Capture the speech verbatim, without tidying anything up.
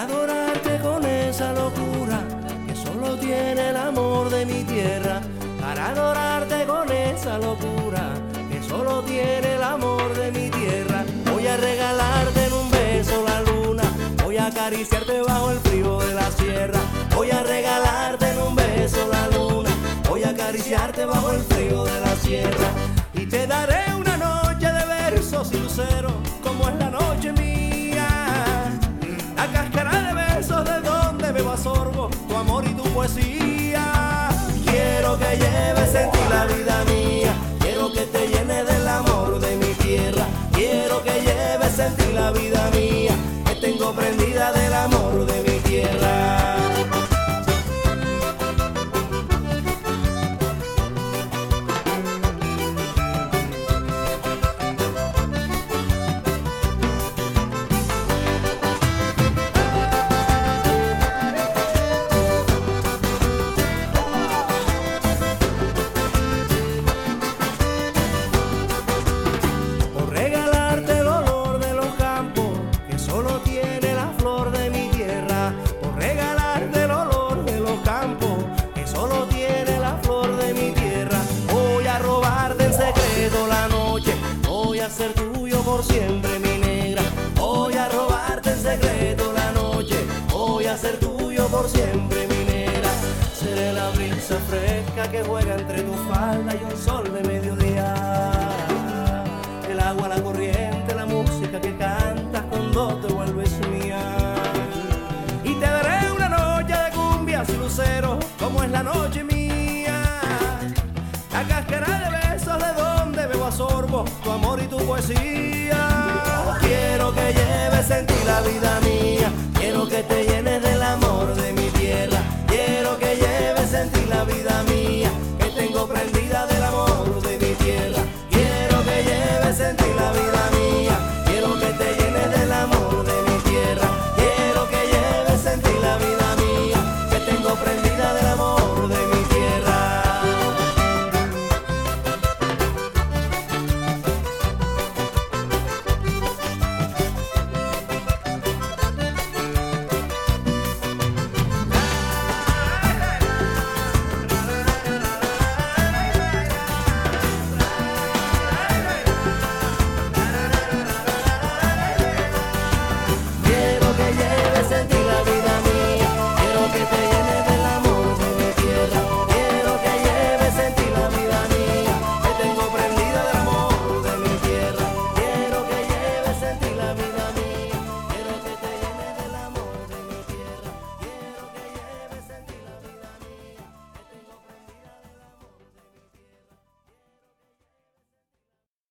para adorarte con esa locura que solo tiene el amor de mi tierra, para adorarte con esa locura que solo tiene el amor de mi tierra. Voy a regalarte en un beso la luna, voy a acariciarte bajo el frío de la sierra, voy a regalarte en un beso la luna, voy a acariciarte bajo el frío de la sierra, y te daré una noche de versos y luceros como es la noche mía, la cáscara de besos de donde bebo a sorbo tu amor y tu poesía. Quiero que lleves en ti la vida mía, quiero que te llene del amor de mi tierra, quiero que lleves en ti la vida mía, que tengo prendida del amor de mi tierra. Ser tuyo por siempre, mi negra, voy a robarte en secreto la noche, voy a ser tuyo por siempre, mi negra. Seré la brisa fresca que juega entre tu falda y un sol de mediodía, el agua, la corriente, la música que cantas cuando te vuelves mía, y te daré una noche de cumbias y luceros como es la noche mía, la cáscara de besos de donde bebo a sorbo tu amor y tu poesía. Quiero que lleves en ti la vida